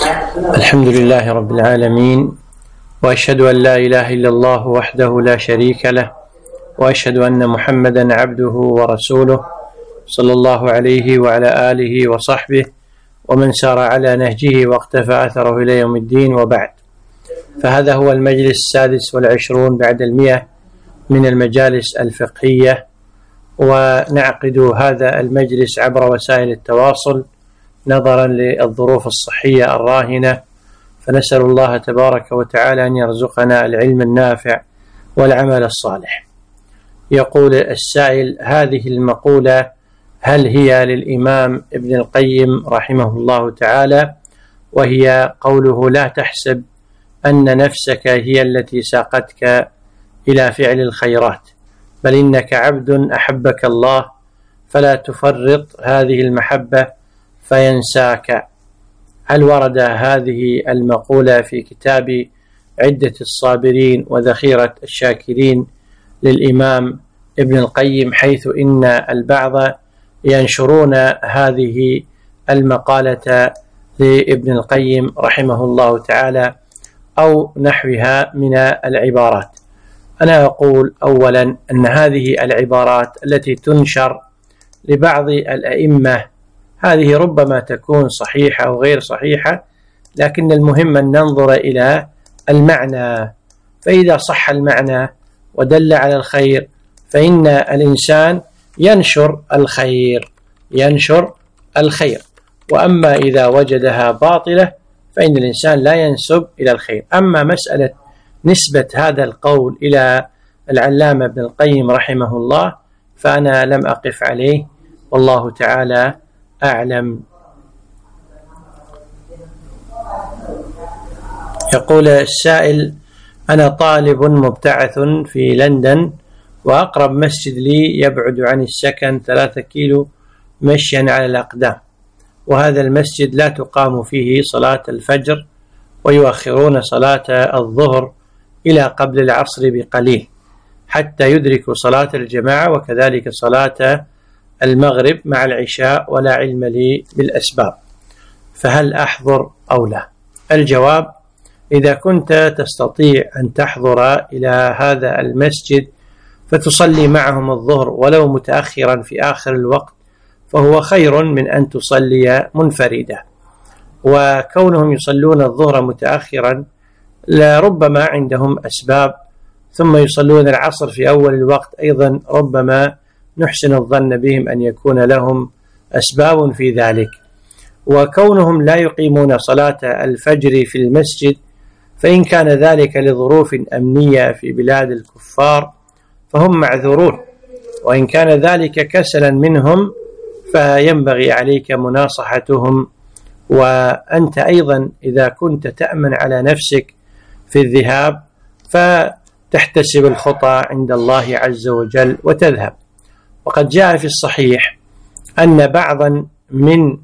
الحمد لله رب العالمين، وأشهد أن لا إله إلا الله وحده لا شريك له، وأشهد أن محمدا عبده ورسوله صلى الله عليه وعلى آله وصحبه ومن سار على نهجه واقتفى أثره إلى يوم الدين، وبعد. فهذا هو المجلس 26 بعد 100 من المجالس الفقهية، ونعقد هذا المجلس عبر وسائل التواصل نظرا للظروف الصحية الراهنة، فنسأل الله تبارك وتعالى أن يرزقنا العلم النافع والعمل الصالح. يقول السائل: هذه المقولة هل هي للإمام ابن القيم رحمه الله تعالى؟ وهي قوله: لا تحسب أن نفسك هي التي ساقتك إلى فعل الخيرات، بل إنك عبد أحبك الله، فلا تفرط هذه المحبة فينساك. هل ورد هذه المقولة في كتاب عدة الصابرين وذخيرة الشاكرين للإمام ابن القيم، حيث إن البعض ينشرون هذه المقالة لابن القيم رحمه الله تعالى أو نحوها من العبارات؟ أنا أقول أولا أن هذه العبارات التي تنشر لبعض الأئمة هذه ربما تكون صحيحة أو غير صحيحة، لكن المهم أن ننظر إلى المعنى، فإذا صح المعنى ودل على الخير فإن الإنسان ينشر الخير، وأما إذا وجدها باطلة فإن الإنسان لا ينسب إلى الخير. أما مسألة نسبة هذا القول إلى العلامة ابن القيم رحمه الله فأنا لم أقف عليه، والله تعالى أعلم. يقول السائل: أنا طالب مبتعث في لندن، وأقرب مسجد لي يبعد عن السكن 3 كيلو مشيا على الأقدام، وهذا المسجد لا تقام فيه صلاة الفجر، ويؤخرون صلاة الظهر إلى قبل العصر بقليل حتى يدركوا صلاة الجماعة، وكذلك صلاة المغرب مع العشاء، ولا علم لي بالأسباب، فهل أحضر أو لا؟ الجواب: إذا كنت تستطيع أن تحضر إلى هذا المسجد فتصلي معهم الظهر ولو متأخرا في آخر الوقت فهو خير من أن تصلي منفردة، وكونهم يصلون الظهر متأخرا لربما عندهم أسباب، ثم يصلون العصر في أول الوقت أيضا ربما نحسن الظن بهم أن يكون لهم أسباب في ذلك، وكونهم لا يقيمون صلاة الفجر في المسجد فإن كان ذلك لظروف أمنية في بلاد الكفار فهم معذورون، وإن كان ذلك كسلا منهم فينبغي عليك مناصحتهم. وأنت أيضا إذا كنت تأمن على نفسك في الذهاب فتحتسب الخطى عند الله عز وجل وتذهب. وقد جاء في الصحيح أن بعضا من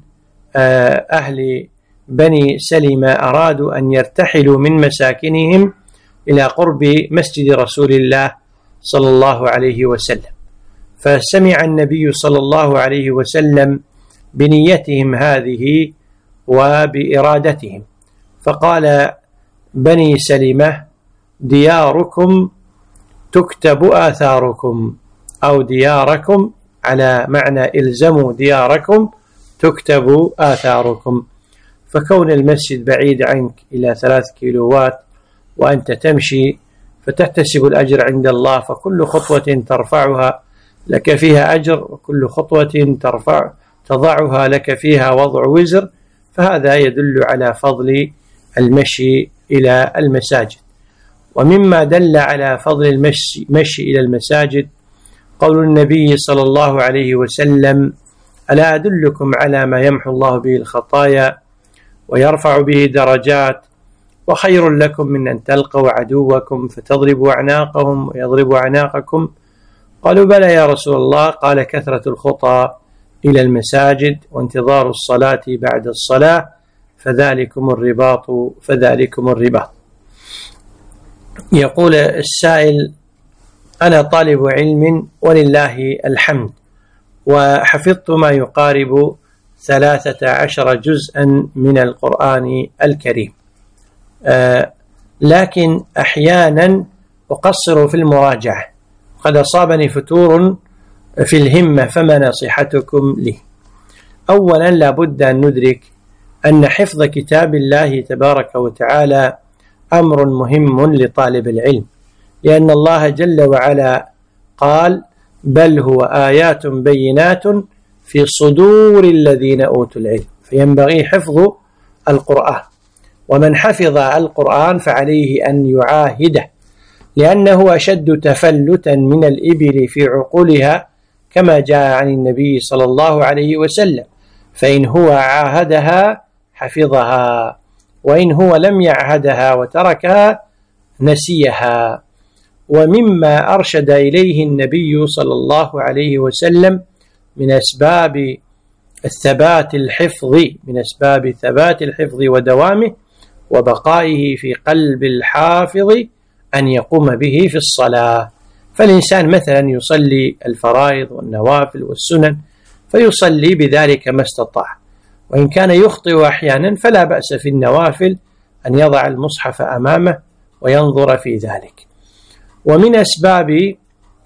أهل بني سلمة أرادوا أن يرتحلوا من مساكنهم إلى قرب مسجد رسول الله صلى الله عليه وسلم، فسمع النبي صلى الله عليه وسلم بنيتهم هذه وبإرادتهم، فقال: بني سلمة دياركم تكتب آثاركم، أو دياركم على معنى إلزموا دياركم تكتب آثاركم. فكون المسجد بعيد عنك إلى 3 كيلوات وأنت تمشي فتحتسب الأجر عند الله، فكل خطوة ترفعها لك فيها أجر، وكل خطوة تضعها لك فيها وضع وزر، فهذا يدل على فضل المشي إلى المساجد. ومما دل على فضل المشي إلى المساجد قول النبي صلى الله عليه وسلم: ألا أدلكم على ما يمحو الله به الخطايا ويرفع به درجات، وخير لكم من أن تلقوا عدوكم فتضربوا أعناقهم ويضربوا أعناقكم؟ قالوا: بلى يا رسول الله. قال: كثرة الخطى إلى المساجد وانتظار الصلاة بعد الصلاة، فذلكم الرباط. يقول السائل: أنا طالب علم ولله الحمد، وحفظت ما يقارب 13 جزءا من القرآن الكريم. لكن أحيانا أقصر في المراجعة، قد أصابني فتور في الهمة، فما نصيحتكم لي؟ أولا لا بد أن ندرك أن حفظ كتاب الله تبارك وتعالى أمر مهم لطالب العلم، لأن الله جل وعلا قال: بل هو آيات بينات في صدور الذين أوتوا العلم. فينبغي حفظ القرآن، ومن حفظ القرآن فعليه أن يعاهده، لأنه أشد تفلتا من الإبل في عقولها، كما جاء عن النبي صلى الله عليه وسلم: فإن هو عاهدها حفظها، وإن هو لم يعهدها وتركها نسيها. ومما أرشد إليه النبي صلى الله عليه وسلم من أسباب ثبات الحفظ ودوامه وبقائه في قلب الحافظ أن يقوم به في الصلاة. فالإنسان مثلا يصلي الفرائض والنوافل والسنن، فيصلي بذلك ما استطاع، وإن كان يخطئ أحيانا فلا بأس في النوافل أن يضع المصحف أمامه وينظر في ذلك. ومن أسباب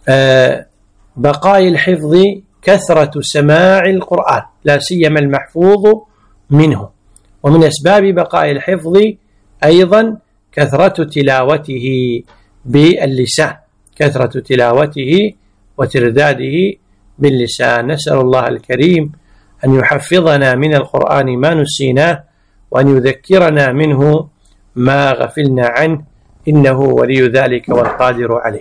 بقاء الحفظ كثرة سماع القرآن، لا سيما المحفوظ منه. ومن أسباب بقاء الحفظ أيضا كثرة تلاوته باللسان، كثرة تلاوته وترداده باللسان. نسأل الله الكريم أن يحفظنا من القرآن ما نسيناه، وأن يذكرنا منه ما غفلنا عنه، إنه ولي ذلك والقادر عليه.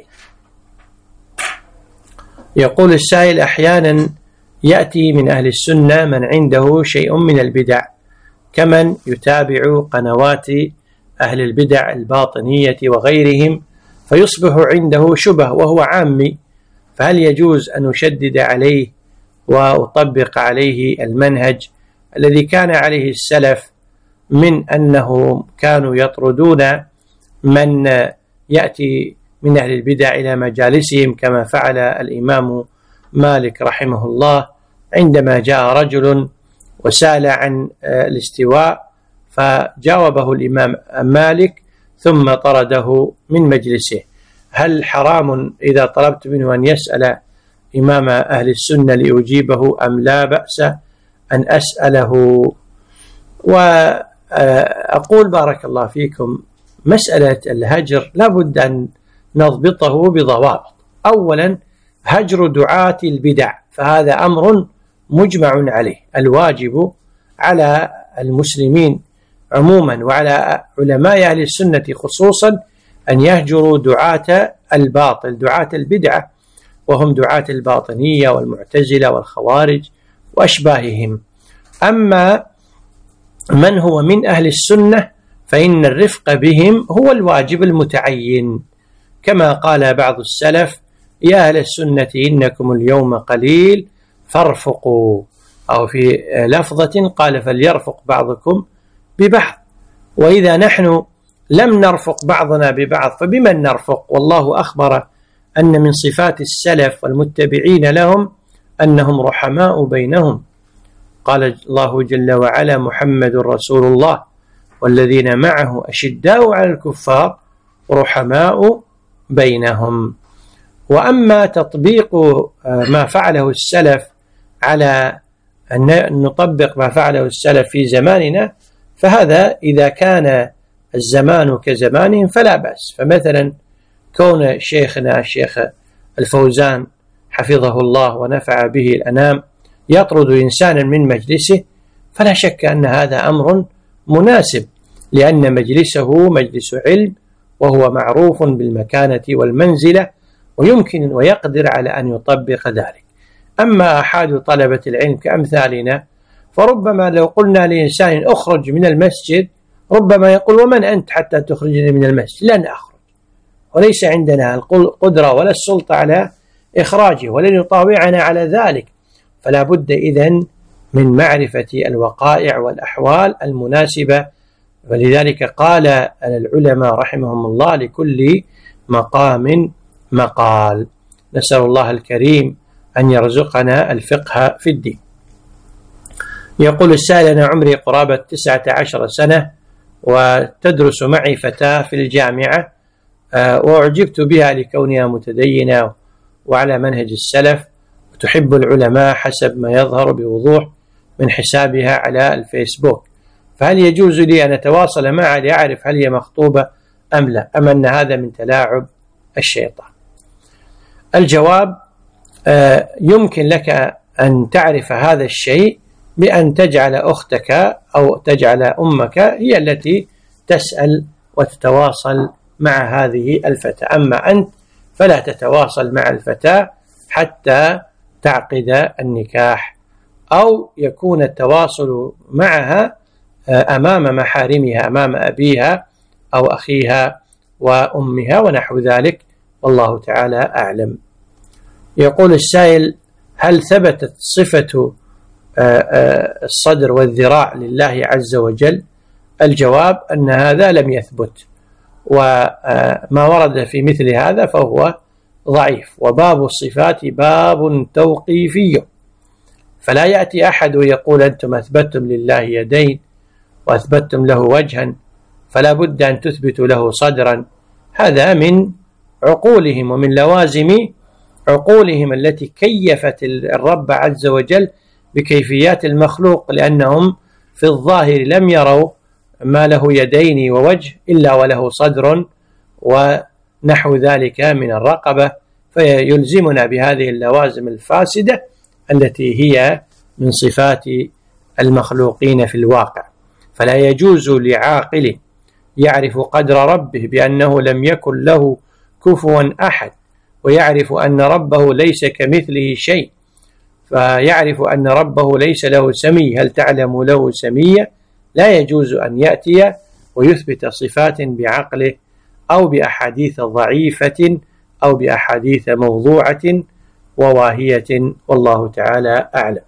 يقول السائل: أحيانا يأتي من أهل السنة من عنده شيء من البدع، كمن يتابع قنوات أهل البدع الباطنية وغيرهم، فيصبح عنده شبه وهو عامي، فهل يجوز أن أشدد عليه وأطبق عليه المنهج الذي كان عليه السلف، من أنه كانوا يطردون من يأتي من أهل البدع إلى مجالسهم، كما فعل الإمام مالك رحمه الله عندما جاء رجل وسأل عن الاستواء، فجاوبه الإمام مالك ثم طرده من مجلسه. هل حرام إذا طلبت منه أن يسأل إمام أهل السنة لأجيبه، أم لا بأس أن أسأله؟ وأقول بارك الله فيكم، مسألة الهجر لا بد أن نضبطه بضوابط. أولا هجر دعاة البدع، فهذا أمر مجمع عليه، الواجب على المسلمين عموما وعلى علماء أهل السنة خصوصا أن يهجروا دعاة الباطل، دعاة البدعة، وهم دعاة الباطنية والمعتزلة والخوارج وأشباههم. أما من هو من أهل السنة فإن الرفق بهم هو الواجب المتعين، كما قال بعض السلف: يا أهل السنة إنكم اليوم قليل فارفقوا، أو في لفظة قال: فليرفق بعضكم ببعض. وإذا نحن لم نرفق بعضنا ببعض فبمن نرفق؟ والله أخبر أن من صفات السلف والمتبعين لهم أنهم رحماء بينهم. قال الله جل وعلا: محمد رسول الله والذين معه أشداء على الكفار رحماء بينهم. وأما تطبيق ما فعله السلف على أن نطبق ما فعله السلف في زماننا، فهذا إذا كان الزمان كزمانهم فلا بأس. فمثلا كون شيخنا الشيخ الفوزان حفظه الله ونفع به الأنام يطرد إنسانا من مجلسه، فلا شك أن هذا أمر مناسب، لأن مجلسه مجلس علم، وهو معروف بالمكانة والمنزلة، ويمكن ويقدر على أن يطبق ذلك. أما أحد طلبة العلم كأمثالنا، فربما لو قلنا لإنسان أخرج من المسجد ربما يقول: ومن أنت حتى تخرجني من المسجد؟ لن أخرج، وليس عندنا القدرة ولا السلطة على إخراجه، ولن يطاوعنا على ذلك. فلا بد إذن من معرفة الوقائع والأحوال المناسبة. ولذلك قال العلماء رحمهم الله: لكل مقام مقال. نسأل الله الكريم أن يرزقنا الفقه في الدين. يقول السائل: أنا عمري قرابة 19 سنة وتدرس معي فتاة في الجامعة، وأعجبت بها لكونها متدينة وعلى منهج السلف وتحب العلماء حسب ما يظهر بوضوح من حسابها على الفيسبوك، فهل يجوز لي أن أتواصل معها لأعرف هل هي مخطوبة أم لا، أم أن هذا من تلاعب الشيطان؟ الجواب: يمكن لك أن تعرف هذا الشيء بأن تجعل أختك أو تجعل أمك هي التي تسأل وتتواصل مع هذه الفتاة، أما أنت فلا تتواصل مع الفتاة حتى تعقد النكاح، أو يكون التواصل معها أمام محارمها، أمام أبيها أو أخيها وأمها ونحو ذلك، والله تعالى أعلم. يقول السائل: هل ثبتت صفة الصدر والذراع لله عز وجل؟ الجواب أن هذا لم يثبت، وما ورد في مثل هذا فهو ضعيف، وباب الصفات باب توقيفي، فلا يأتي أحد يقول أنتم أثبتتم لله يدين وأثبتتم له وجها فلا بد أن تثبتوا له صدرا، هذا من عقولهم ومن لوازم عقولهم التي كيفت الرب عز وجل بكيفيات المخلوق، لأنهم في الظاهر لم يروا ما له يدين ووجه إلا وله صدر ونحو ذلك من الرقبة، فيلزمنا بهذه اللوازم الفاسدة التي هي من صفات المخلوقين في الواقع. فلا يجوز لعاقل يعرف قدر ربه بأنه لم يكن له كفوا أحد، ويعرف أن ربه ليس كمثله شيء، فيعرف أن ربه ليس له سمي، هل تعلم له سمية؟ لا يجوز أن يأتي ويثبت صفات بعقله أو بأحاديث ضعيفة أو بأحاديث موضوعة وواهية، والله تعالى أعلم.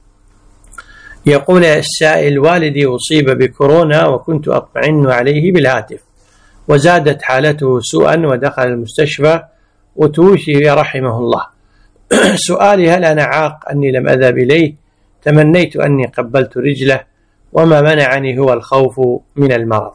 يقول السائل: والدي أصيب بكورونا وكنت أطمئن عليه بالهاتف، وزادت حالته سوءا ودخل المستشفى وتوفي رحمه الله. سؤالي: هل أنا عاق أني لم أذهب إليه؟ تمنيت أني قبلت رجله، وما منعني هو الخوف من المرض.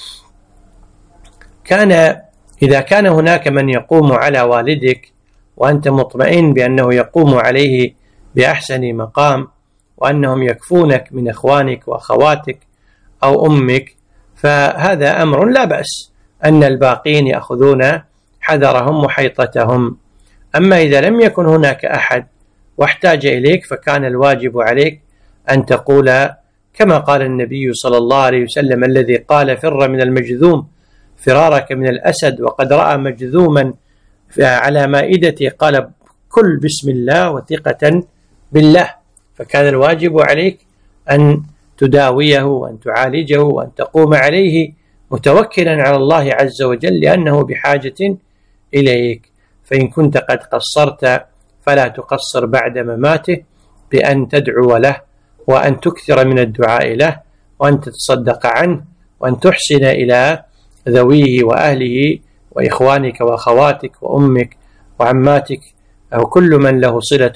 إذا كان هناك من يقوم على والدك وأنت مطمئن بأنه يقوم عليه بأحسن مقام وأنهم يكفونك من إخوانك وأخواتك أو أمك، فهذا أمر لا بأس أن الباقين يأخذون حذرهم وحيطتهم. أما إذا لم يكن هناك أحد واحتاج إليك فكان الواجب عليك أن تقول كما قال النبي صلى الله عليه وسلم الذي قال: فر من المجذوم فرارك من الأسد، وقد رأى مجذوما على مائدته قال: كل بسم الله وثقة بالله. فكان الواجب عليك أن تداويه وأن تعالجه وأن تقوم عليه متوكلا على الله عز وجل، لأنه بحاجة إليك. فإن كنت قد قصرت فلا تقصر بعد مماته بأن تدعو له وأن تكثر من الدعاء له وأن تتصدق عنه وأن تحسن إلى ذويه وأهله وإخوانك وأخواتك وأمك وعماتك أو كل من له صلة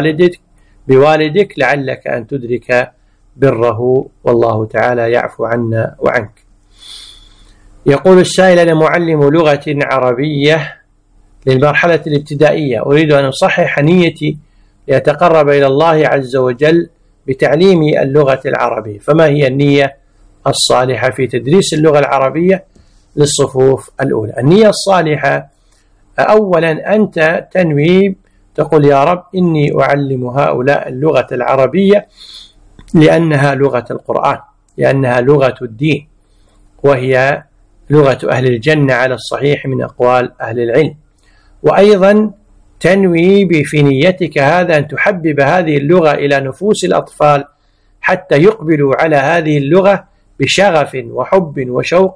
بوالدك لعلك أن تدرك بره، والله تعالى يعفو عنا وعنك. يقول السائل: أنا معلم لغة عربية للمرحلة الابتدائية، أريد أن أصحح نيتي لأتقرب إلى الله عز وجل بتعليم اللغة العربية، فما هي النية الصالحة في تدريس اللغة العربية للصفوف الأولى؟ النية الصالحة: أولا أنت تنوي تقول: يا رب إني أعلم هؤلاء اللغة العربية لأنها لغة القرآن، لأنها لغة الدين، وهي لغة أهل الجنة على الصحيح من أقوال أهل العلم. وأيضا تنوي في نيتك هذا أن تحبب هذه اللغة إلى نفوس الأطفال حتى يقبلوا على هذه اللغة بشغف وحب وشوق،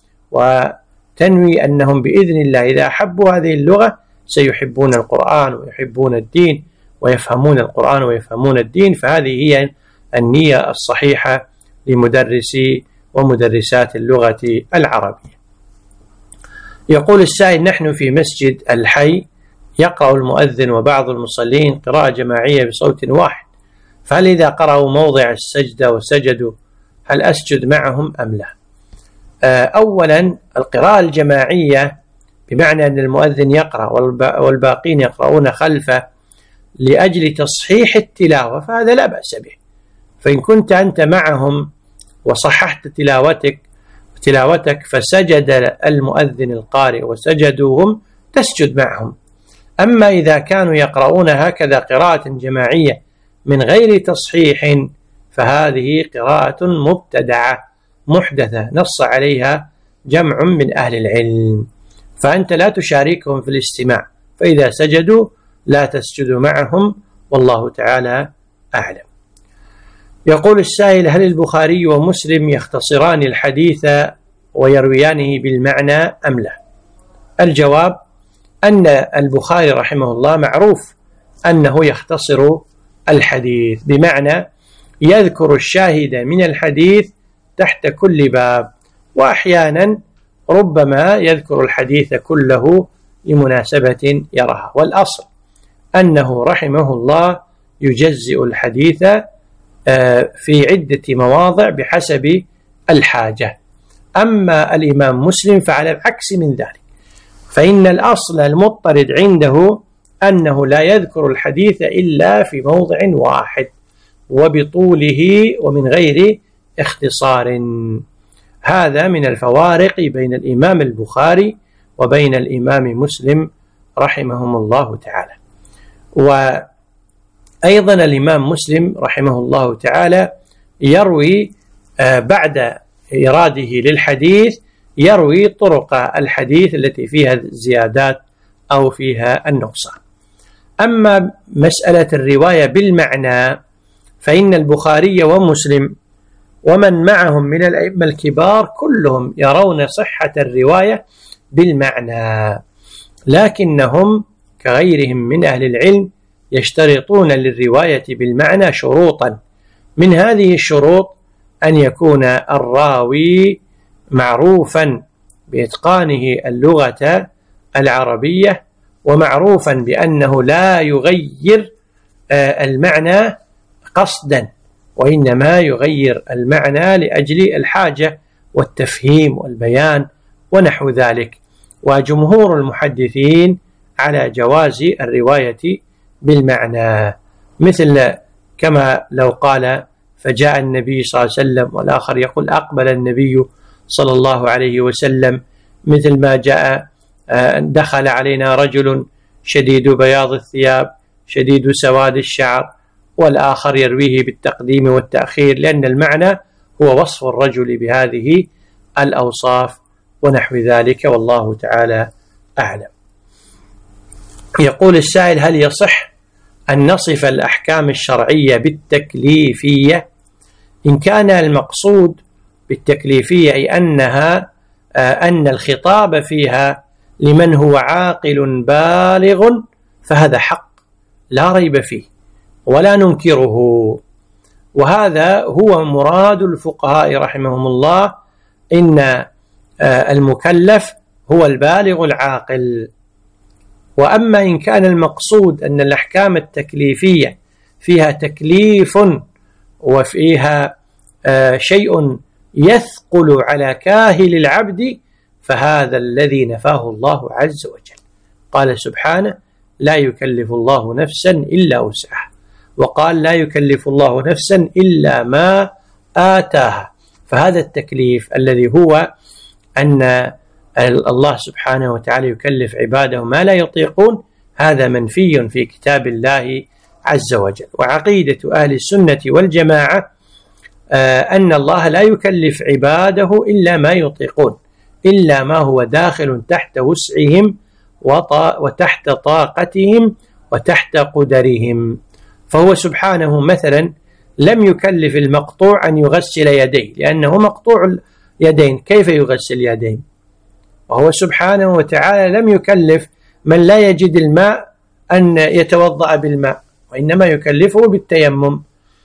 وتنوي أنهم بإذن الله إذا أحبوا هذه اللغة سيحبون القرآن ويحبون الدين ويفهمون القرآن ويفهمون الدين. فهذه هي النية الصحيحة لمدرسي ومدرسات اللغة العربية. يقول السائل: نحن في مسجد الحي يقرأ المؤذن وبعض المصلين قراءة جماعية بصوت واحد، فهل إذا قرأوا موضع السجدة وسجدوا هل أسجد معهم أم لا؟ أولا القراءة الجماعية بمعنى أن المؤذن يقرأ والباقين يقرؤون خلفه لأجل تصحيح التلاوة فهذا لا بأس به. فإن كنت أنت معهم وصححت تلاوتك فسجد المؤذن القارئ وسجدوهم تسجد معهم. أما إذا كانوا يقرؤون هكذا قراءة جماعية من غير تصحيح فهذه قراءة مبتدعة محدثة نص عليها جمع من أهل العلم، فأنت لا تشاركهم في الاستماع، فإذا سجدوا لا تسجد معهم، والله تعالى أعلم. يقول السائل: هل البخاري ومسلم يختصران الحديث ويرويانه بالمعنى أم لا؟ الجواب أن البخاري رحمه الله معروف أنه يختصر الحديث، بمعنى يذكر الشاهد من الحديث تحت كل باب، وأحيانا ربما يذكر الحديث كله لمناسبة يراها، والأصل أنه رحمه الله يجزئ الحديث في عدة مواضع بحسب الحاجة. أما الإمام مسلم فعلى العكس من ذلك، فإن الأصل المضطرد عنده أنه لا يذكر الحديث إلا في موضع واحد وبطوله ومن غير اختصار. هذا من الفوارق بين الإمام البخاري وبين الإمام مسلم رحمهم الله تعالى. وأيضا الإمام مسلم رحمه الله تعالى يروي بعد إراده للحديث يروي طرق الحديث التي فيها الزيادات أو فيها النقصان. أما مسألة الرواية بالمعنى فإن البخاري ومسلم ومن معهم من الأئمة الكبار كلهم يرون صحة الرواية بالمعنى، لكنهم كغيرهم من أهل العلم يشترطون للرواية بالمعنى شروطا. من هذه الشروط أن يكون الراوي معروفا بإتقانه اللغة العربية، ومعروفا بأنه لا يغير المعنى قصدا، وإنما يغير المعنى لأجل الحاجة والتفهيم والبيان ونحو ذلك. وجمهور المحدثين على جواز الرواية بالمعنى، مثل كما لو قال: فجاء النبي صلى الله عليه وسلم، والآخر يقول: أقبل النبي صلى الله عليه وسلم، مثل ما جاء: دخل علينا رجل شديد بياض الثياب شديد سواد الشعر، والآخر يرويه بالتقديم والتأخير، لأن المعنى هو وصف الرجل بهذه الأوصاف ونحو ذلك، والله تعالى أعلم. يقول السائل: هل يصح أن نصف الأحكام الشرعية بالتكليفية؟ إن كان المقصود بالتكليفية أي أن الخطاب فيها لمن هو عاقل بالغ فهذا حق لا ريب فيه ولا ننكره، وهذا هو مراد الفقهاء رحمهم الله، إن المكلف هو البالغ العاقل. وأما إن كان المقصود أن الأحكام التكليفية فيها تكليف وفيها شيء يثقل على كاهل العبد فهذا الذي نفاه الله عز وجل. قال سبحانه: لا يكلف الله نفسا إلا وسعها، وقال: لا يكلف الله نفسا إلا ما آتاها. فهذا التكليف الذي هو أن الله سبحانه وتعالى يكلف عباده ما لا يطيقون، هذا منفي في كتاب الله عز وجل. وعقيدة أهل السنة والجماعة أن الله لا يكلف عباده إلا ما يطيقون، إلا ما هو داخل تحت وسعهم وتحت طاقتهم وتحت قدرهم. فهو سبحانه مثلا لم يكلف المقطوع أن يغسل يديه لأنه مقطوع اليدين، كيف يغسل يديه؟ وهو سبحانه وتعالى لم يكلف من لا يجد الماء أن يتوضأ بالماء، وإنما يكلفه بالتيمم.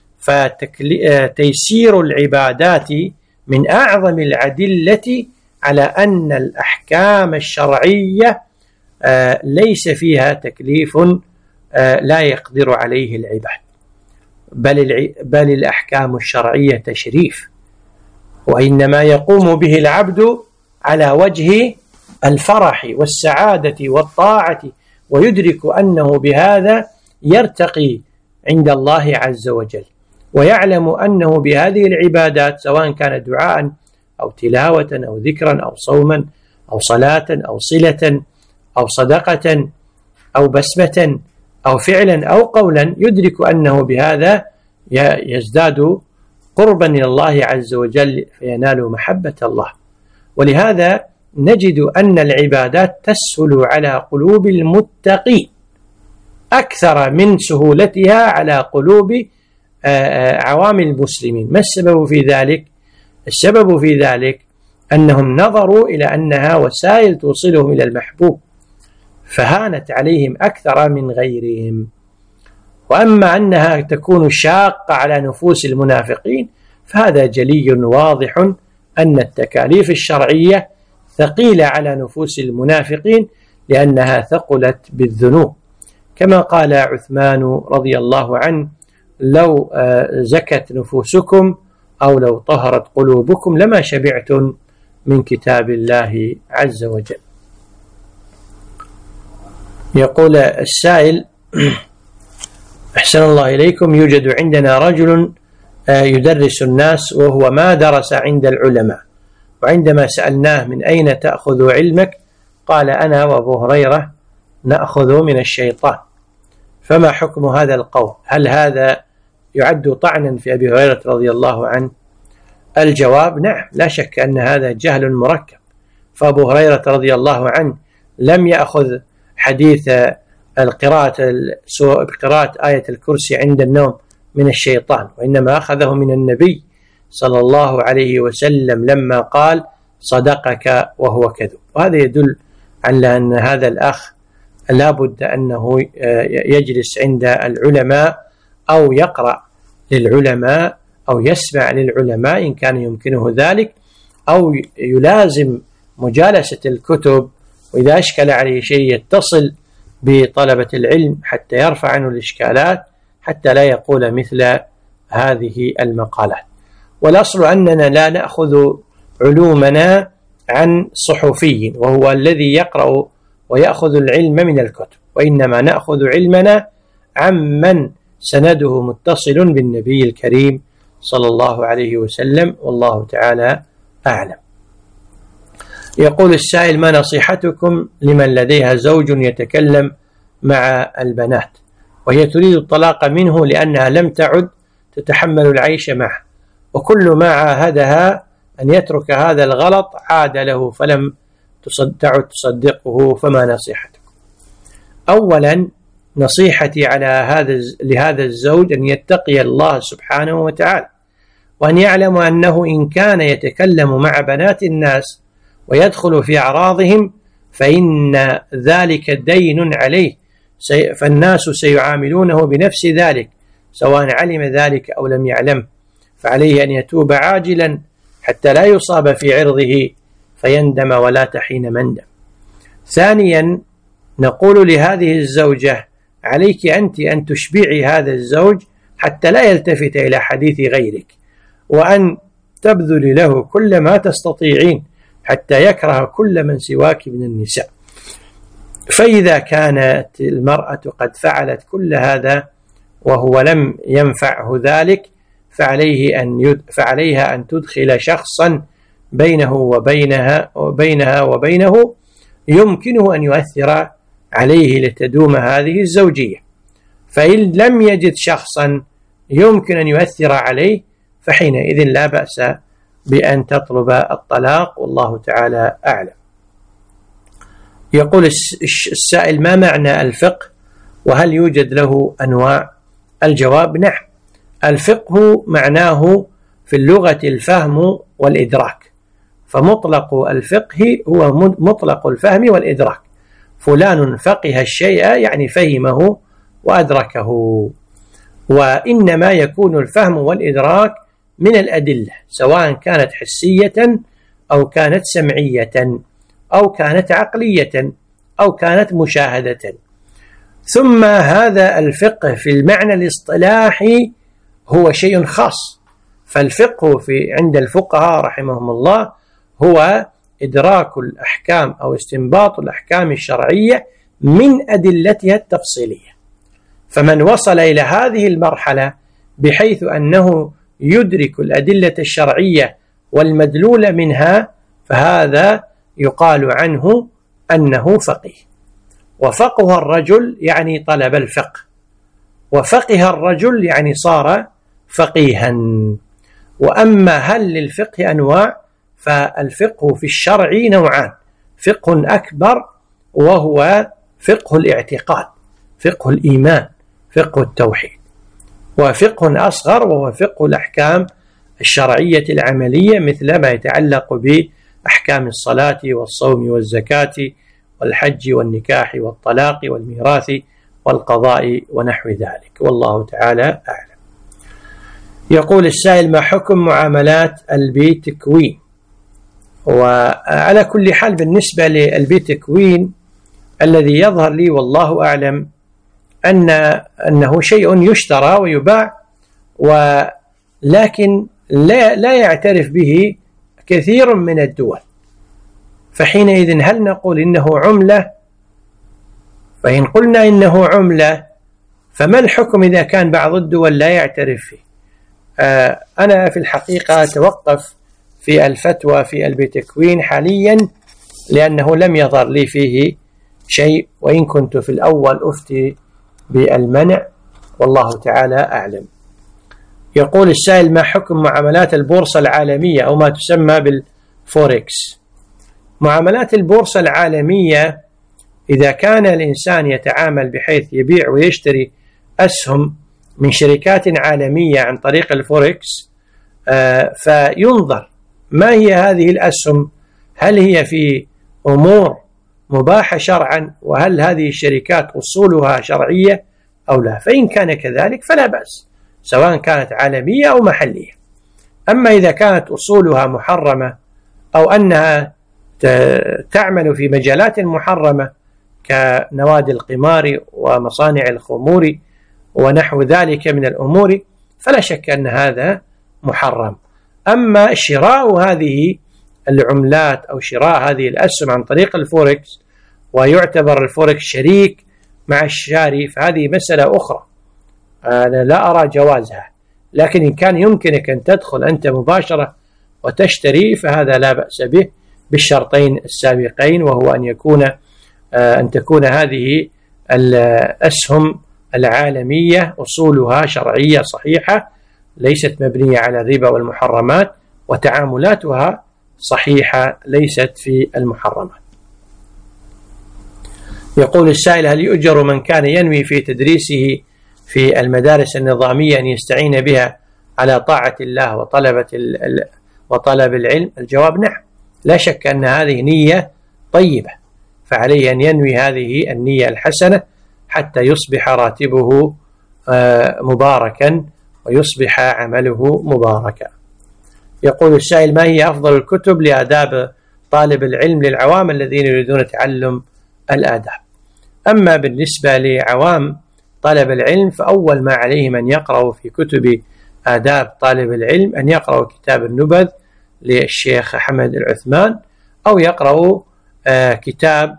فتيسير العبادات من أعظم الأدلة على أن الأحكام الشرعية ليس فيها تكليف لا يقدر عليه العباد. بل الأحكام الشرعية تشريف، وإنما يقوم به العبد على وجه الفرح والسعادة والطاعة، ويدرك أنه بهذا يرتقي عند الله عز وجل، ويعلم أنه بهذه العبادات سواء كانت دعاء أو تلاوة أو ذكرا أو صوما أو صلاة أو صلة أو صدقة أو بسمة أو فعلا أو قولا، يدرك أنه بهذا يزداد قربا إلى الله عز وجل فينال محبة الله. ولهذا نجد أن العبادات تسهل على قلوب المتقين أكثر من سهولتها على قلوب عوام المسلمين. ما السبب في ذلك؟ السبب في ذلك أنهم نظروا إلى أنها وسائل توصلهم إلى المحبوب، فهانت عليهم أكثر من غيرهم. وأما أنها تكون شاقة على نفوس المنافقين فهذا جلي واضح أن التكاليف الشرعية ثقيلة على نفوس المنافقين لأنها ثقلت بالذنوب، كما قال عثمان رضي الله عنه: لو زكت نفوسكم أو لو طهرت قلوبكم لما شبعتم من كتاب الله عز وجل. يقول السائل: أحسن الله إليكم، يوجد عندنا رجل يدرس الناس وهو ما درس عند العلماء، وعندما سألناه من أين تأخذ علمك قال: أنا وأبو هريرة نأخذ من الشيطان. فما حكم هذا القول؟ هل هذا يعد طعنا في أبي هريرة رضي الله عنه؟ الجواب: نعم، لا شك أن هذا جهل مركب. فأبو هريرة رضي الله عنه لم يأخذ حديث قراءة آية الكرسي عند النوم من الشيطان، وإنما أخذه من النبي صلى الله عليه وسلم لما قال: صدقك وهو كذب. وهذا يدل على أن هذا الأخ لا بد أنه يجلس عند العلماء أو يقرأ للعلماء أو يسمع للعلماء إن كان يمكنه ذلك، أو يلازم مجالسة الكتب، وإذا أشكل عليه شيء يتصل بطلبة العلم حتى يرفع عنه الإشكالات، حتى لا يقول مثل هذه المقالات. والأصل أننا لا نأخذ علومنا عن صحفي وهو الذي يقرأ ويأخذ العلم من الكتب، وإنما نأخذ علمنا عمن سنده متصل بالنبي الكريم صلى الله عليه وسلم، والله تعالى أعلم. يقول السائل: ما نصيحتكم لمن لديها زوج يتكلم مع البنات وهي تريد الطلاق منه لأنها لم تعد تتحمل العيش معه، وكل ما عاهدها أن يترك هذا الغلط عاد له فلم تعد تصدقه، فما نصيحتكم؟ أولا، نصيحتي لهذا الزوج أن يتقي الله سبحانه وتعالى، وأن يعلم أنه إن كان يتكلم مع بنات الناس ويدخل في أعراضهم فإن ذلك دين عليه، فالناس سيعاملونه بنفس ذلك سواء علم ذلك أو لم يعلم، فعليه أن يتوب عاجلا حتى لا يصاب في عرضه فيندم ولا تحين مندم. ثانيا، نقول لهذه الزوجة: عليك أنت أن تشبعي هذا الزوج حتى لا يلتفت إلى حديث غيرك، وأن تبذلي له كل ما تستطيعين حتى يكره كل من سواك من النساء. فإذا كانت المرأة قد فعلت كل هذا وهو لم ينفعه ذلك فعليها أن تدخل شخصا بينها وبينه يمكنه أن يؤثر عليه لتدوم هذه الزوجية. فإن لم يجد شخصا يمكن أن يؤثر عليه فحينئذ لا بأس بأن تطلب الطلاق، والله تعالى أعلم. يقول السائل: ما معنى الفقه وهل يوجد له أنواع؟ الجواب: نعم، الفقه معناه في اللغة الفهم والإدراك، فمطلق الفقه هو مطلق الفهم والإدراك. فلان فقه الشيء يعني فهمه وأدركه. وإنما يكون الفهم والإدراك من الأدلة، سواء كانت حسية أو كانت سمعية أو كانت عقلية أو كانت مشاهدة. ثم هذا الفقه في المعنى الاصطلاحي هو شيء خاص. فالفقه عند الفقهاء رحمهم الله هو إدراك الأحكام أو استنباط الأحكام الشرعية من أدلتها التفصيلية. فمن وصل إلى هذه المرحلة بحيث أنه يدرك الأدلة الشرعية والمدلول منها، فهذا يقال عنه أنه فقيه. وفقه الرجل يعني طلب الفقه، وفقه الرجل يعني صار فقيها. وأما هل للفقه أنواع؟ فالفقه في الشرع نوعان: فقه أكبر وهو فقه الاعتقاد، فقه الإيمان، فقه التوحيد، وفقه أصغر وهو فقه الأحكام الشرعية العملية، مثل ما يتعلق بأحكام الصلاة والصوم والزكاة والحج والنكاح والطلاق والميراث والقضاء ونحو ذلك، والله تعالى أعلم. يقول السائل: ما حكم معاملات البيتكوين؟ وعلى كل حال بالنسبة للبيتكوين الذي يظهر لي والله أعلم أنه شيء يشترى ويباع، ولكن لا يعترف به كثير من الدول. فحينئذ هل نقول إنه عملة؟ فإن قلنا إنه عملة فما الحكم إذا كان بعض الدول لا يعترف فيه؟ أنا في الحقيقة أتوقف في الفتوى في البيتكوين حاليا، لأنه لم يظهر لي فيه شيء، وإن كنت في الأول أفتي بالمنع، والله تعالى أعلم. يقول السائل: ما حكم معاملات البورصة العالمية أو ما تسمى بالفوركس؟ معاملات البورصة العالمية إذا كان الإنسان يتعامل بحيث يبيع ويشتري أسهم من شركات عالمية عن طريق الفوركس، فينظر ما هي هذه الأسهم، هل هي في أمور مباحة شرعا، وهل هذه الشركات أصولها شرعية أو لا. فإن كان كذلك فلا بأس، سواء كانت عالمية أو محلية. أما إذا كانت أصولها محرمة أو أنها تعمل في مجالات محرمة كنوادي القمار ومصانع الخمور ونحو ذلك من الأمور، فلا شك أن هذا محرم. أما شراء هذه العملات أو شراء هذه الأسهم عن طريق الفوركس ويعتبر الفوركس شريك مع الشاري، فهذه مسألة أخرى أنا لا أرى جوازها. لكن إن كان يمكنك أن تدخل أنت مباشرة وتشتري فهذا لا بأس به بالشرطين السابقين، وهو أن تكون هذه الأسهم العالمية أصولها شرعية صحيحة، ليست مبنية على الربا والمحرمات، وتعاملاتها صحيحة ليست في المحرمات. يقول السائل: هل يؤجر من كان ينوي في تدريسه في المدارس النظامية أن يستعين بها على طاعة الله وطلب العلم؟ الجواب نعم، لا شك أن هذه نية طيبة، فعليه أن ينوي هذه النية الحسنة حتى يصبح راتبه مباركا ويصبح عمله مباركا. يقول السائل: ما هي أفضل الكتب لآداب طالب العلم للعوام الذين يريدون تعلم الآداب؟ أما بالنسبة لعوام طالب العلم فأول ما عليهم أن يقرأوا في كتب آداب طالب العلم أن يقرأوا كتاب النبذ للشيخ حمد العثمان، أو يقرأوا كتاب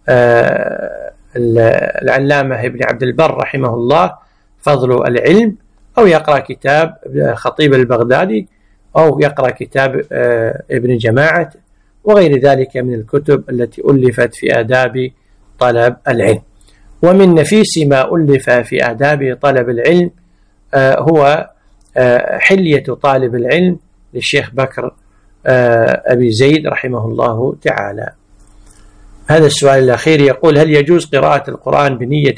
العلامة ابن عبد البر رحمه الله فضل العلم، أو يقرأ كتاب خطيب البغدادي، أو يقرأ كتاب ابن جماعة وغير ذلك من الكتب التي ألفت في آداب طلب العلم. ومن نفيس ما ألف في آداب طلب العلم هو حلية طالب العلم للشيخ بكر أبي زيد رحمه الله تعالى. هذا السؤال الأخير يقول: هل يجوز قراءة القرآن بنية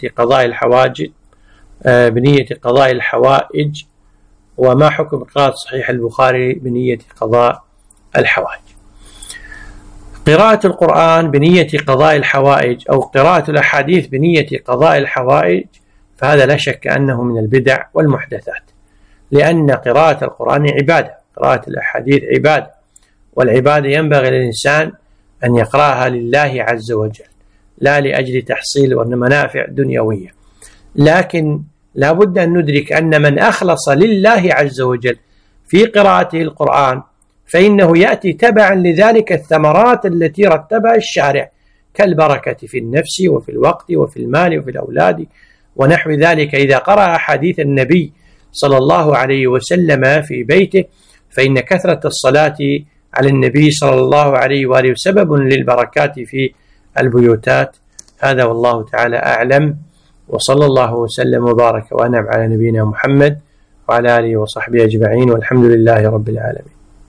قضاء الحوائج؟ وما حكم قراءة صحيح البخاري بنية قضاء الحوائج؟ قراءة القرآن بنية قضاء الحوائج أو قراءة الأحاديث بنية قضاء الحوائج فهذا لا شك أنه من البدع والمحدثات، لأن قراءة القرآن عبادة، قراءة الأحاديث عبادة، والعبادة ينبغي للإنسان أن يقرأها لله عز وجل لا لأجل تحصيل منافع دنيوية. لكن لا بد أن ندرك أن من أخلص لله عز وجل في قراءته القرآن فإنه يأتي تبعا لذلك الثمرات التي رتبها الشارع كالبركة في النفس وفي الوقت وفي المال وفي الأولاد ونحو ذلك. إذا قرأ أحاديث النبي صلى الله عليه وسلم في بيته فإن كثرة الصلاة على النبي صلى الله عليه وآله سبب للبركات في البيوتات. هذا والله تعالى أعلم، وصلى الله وسلم وبارك وأنعم على نبينا محمد وعلى آله وصحبه أجمعين، والحمد لله رب العالمين.